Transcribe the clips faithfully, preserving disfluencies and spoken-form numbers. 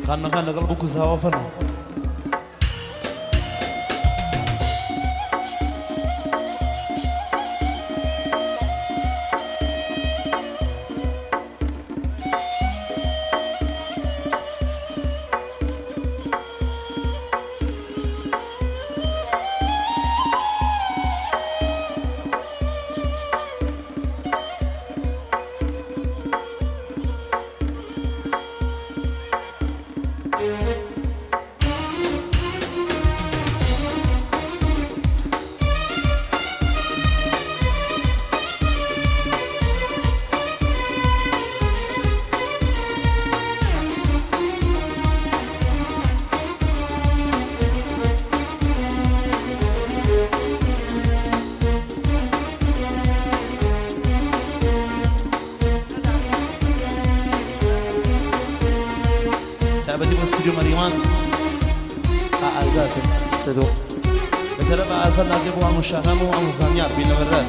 خلنا خلنا قلبك وزهوا فرمو بدي بستوديو مريمان أعزائي صدق بترى بعزل نجيبوا عن مشاهمة وعن زانيات بينا برا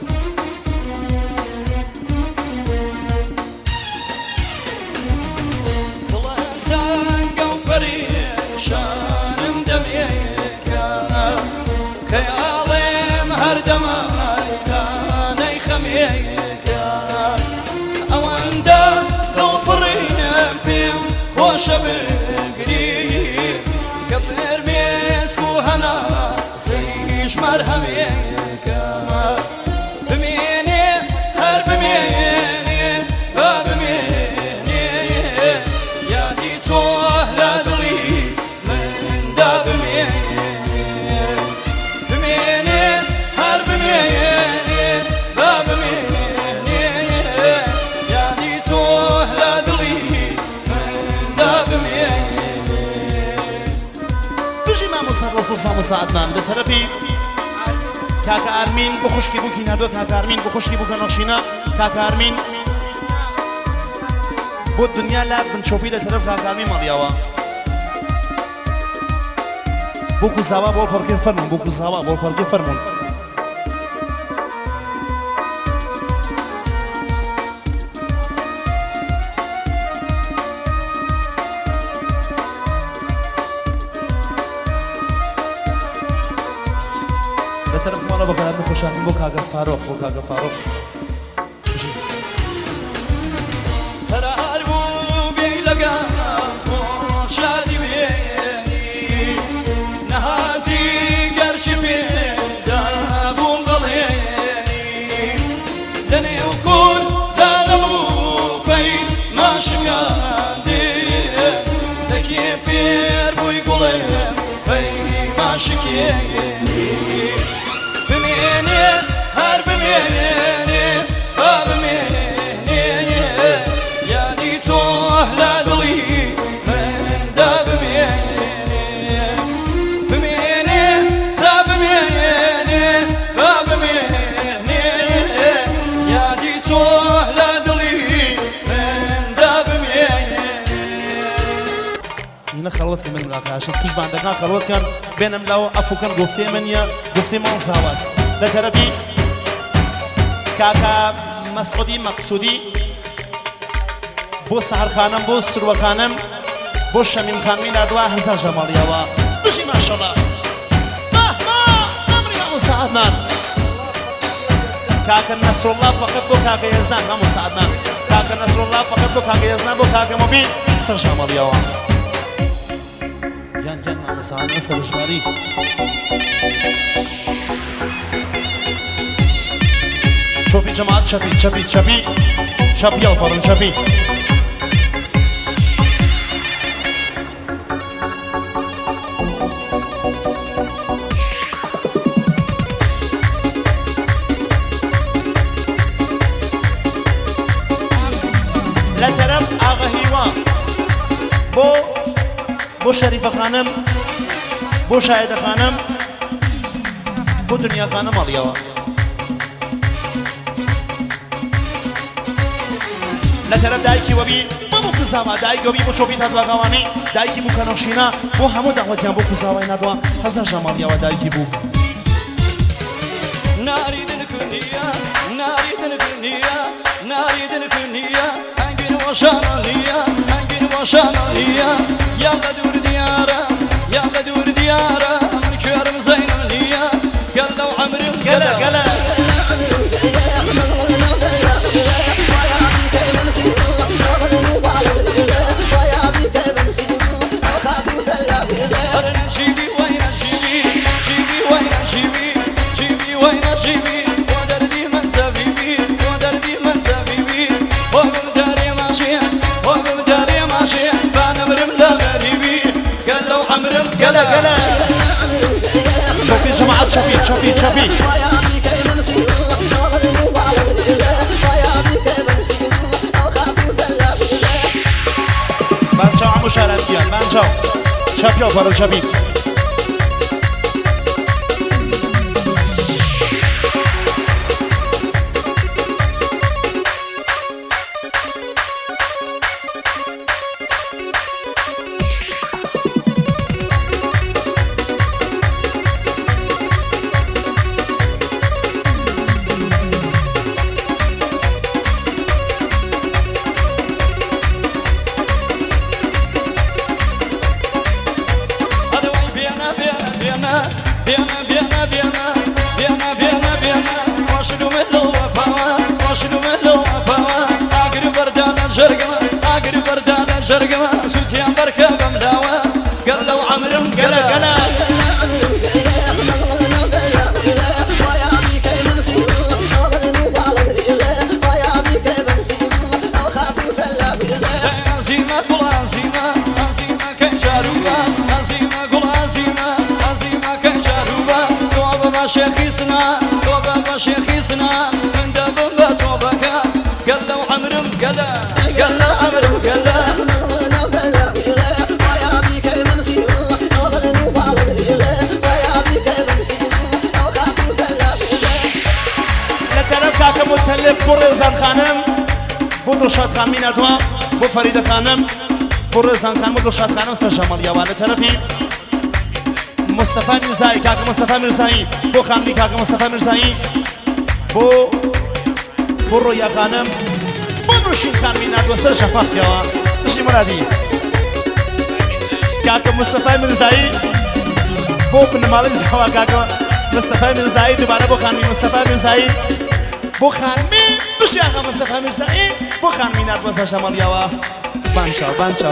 خيالي مهردم كان خميك أواندا لو فرينا بيم وشبقري كبر مسك وهنا زيش مرهمك بميني هر بميني بميني يا دي توه لا دلي من دا بميني بميني هر بميني بميني يا دي توه لا دلي بجي ما مصرصوص ما مساعدنا بتربي كاكا أرمين بخشكي بوكي نادو كاكا أرمين بخشكي بوكا نخشينا كاكا أرمين بو الدنيا لا بنشوفي لترف كاكا أرمين مالياوا بوكو زاوا بول فرقي فرمون بوكو زاوا بول فرقي فرمون بترف مالا بكرة نخشان بو كاكا فاروق بو كاكا فاروق هرار بو بيلقى خوش عادي بيني نهاتي قرش بيدا بو مغليني لني وكون دانمو فين ما شكاندي لكيف يربو يقولين فين ما شكيني بميني هر بميني فبميني يا دي توه لا دلي من دا بميني بميني تا بميني فبميني يا دي توه لا دلي من دا بميني هنا خلوت من الأخ عشان كش بعدنا خلوت كان بينهم لو أفو كان قفتي من يا قفتي ما زاوس بتربي كاكا مسعودي مقصودي بو سهر خانم بو سرو خانم بو شمیم خان مینا دوا هزار جماليا وا بشي ما شاء الله ما ما أمري ما مساعدنا كاكا نصر الله فقط بو كاكا يزنان ما مساعدنا كاكا نصر الله فقط بو كاكا يزنان بو كاكا مبين هزار جماليا وا يان يان ما مساعدنا سرجماري شوفي جماعة شبي شبي شبي شبي البرن شبي لا ترى آغا هيوان بو بو شريفة خانم بو شاهدة خانم بو دنيا خانم اليوم لطرف دایکی وبی ما بو کزاوا دایکی وبی بو چوبی تدوا گوانی دایکی بو کنوشینا بو همو دعوتیان بو کزاوا ندوا هزار جمالیا و دایکی بو ناری دن کنیا ناری دن کنیا ناری دن کنیا انگین وشانیا انگین وشانیا قلا قلا شوفي جماعة شوفي شوفي شوفي بانجاو عمو شارعتيان بانجاو شابي وفرو شابي شيخيسنا وبابا شيخيسنا من دبن بتوبك قال له عمرم قال قال له عمرم قال لطرف كاك متلف بو رزان خانم بو دلشاد خان مين ادوا بو فريد خانم بو رزان خان بو دلشاد خانم سر جماليا و لطرفی مصطفى میرزایی کاک مصطفى میرزایی بو خانمی کاک مصطفى میرزایی بو بو رویا خانم بو نوشین خانمی ندو سر شفاق کوا نشی مرادی کاک مصطفى میرزایی بو بنمالی زوا کاک مصطفى میرزایی دوباره بو خانمی مصطفى میرزایی بو خانمی نوشی آقا مصطفى میرزایی بو خانمی ندو سر شمالیا و بانشاو بانشاو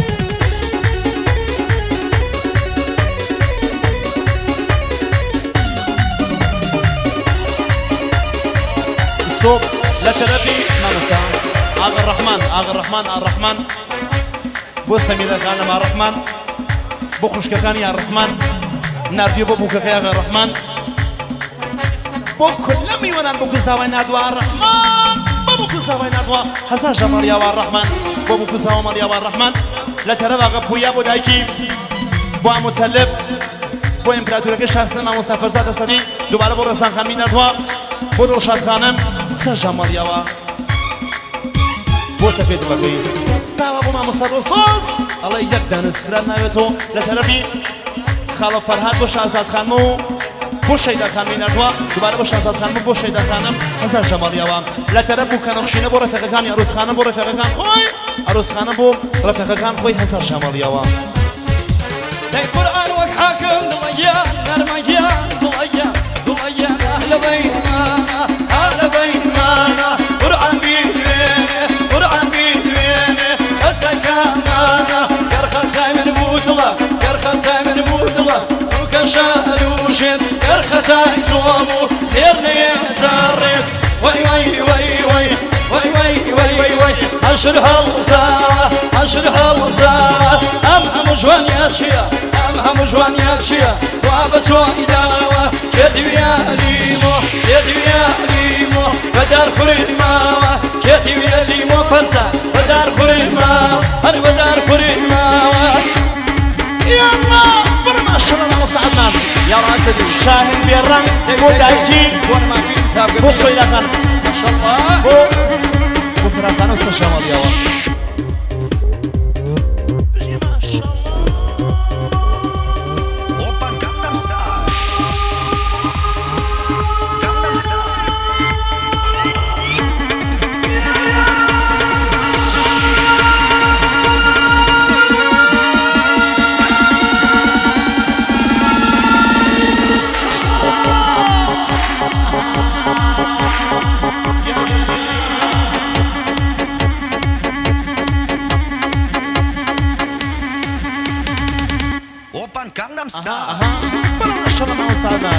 صوب لتربي مامسا آغا الرحمن آغا الرحمن آغا الرحمن بو سميلة غانم آغا الرحمن بو خشككاني آغا الرحمن نارديو بو بوكاكي آغا الرحمن بو كلمي ونان بو كزاوي نادوا آغا الرحمن بو بو كزاوي نادوا هزار جماليا آغا الرحمن بو بو كزاوي ماليا آغا الرحمن لترب آغا بويا بو دايكي بو عمتسلب بو امپراتورك شخصنا ما مصطفى زاد صدي دوباره بو رسان خان نادوا بو دلشاد خانم سر جماليا و بو سفيد بقي تاوا بو ما مصر رصاص الله يك دانس فران نايتو لتربي خالو فرهاد بو شهزاد خانمو بو شيدا خان مينادوا دوباره بو شهزاد خانمو بو شيدا خانم سر جماليا و لترب بو كنخشينه بو رفيق خان عروس خانم بو رفيق خان خوي عروس خانم بو رفيق خان خوي حسر جماليا و لي قران وك حاكم ضيا نرميا ضيا ضيا اهل بيتنا اهل بيتنا قران بيدوينه قران بيدوينه اتكامانا كرختاي من بوتلا كرختاي من بوتلا وكشالوشت كرختاي تومو خيرني تاريخ وي وي وي وي وي وي وي وي وي عشر هالساعة عشر هالساعة أم هم جوان ياتشيا أم هم جوان ياتشيا وابتو إداوة كدو يا ليمو كدو يا ليمو بدار خريد ماوة كدو يا ليمو فرسا بدار خريد ماوة أنا بدار خريد ماوة يلا برما شرنا وصعدنا يا راسدي شاهد بيران بو دايكي وانا ما في انساب بو سويدا خان ما شاء الله بو بو فران خان وصل جماليا و Gangnam Style. برما شرنا وصعدنا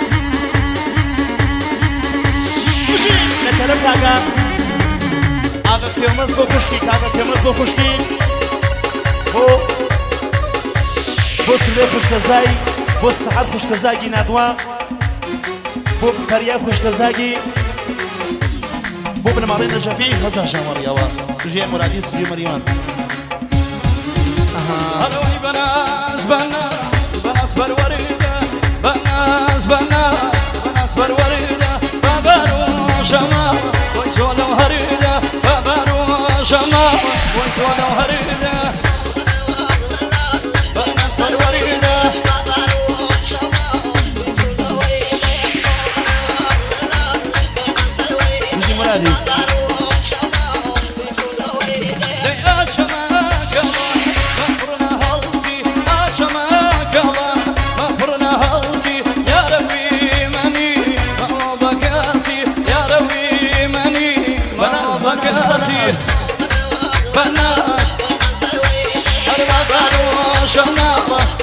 لترب كاكا کاغا قرمز بۆ خوشکی کاغا قرمز بۆ خوشکی بۆ بۆ سولێ خوشکەزای بۆ سەعات خوشکەزاگی نادووە بۆ پەریا خوشکەزاگی بۆ بنەماڵی نەجەبی هەزار ژەمەڕیەوە ژێ مرادی سوی مەریوان هەڵەوەی بەناز بەناز بەناز بەروەردا بەناز بەناز بەناز بەروەردا بەبەر و ژەما وەی زۆ لەو هەردا بەبەر و ژەما وەی زۆ لەو هەردا بەناز بەروەردا ژی مرادی بناس أربعة وعشرة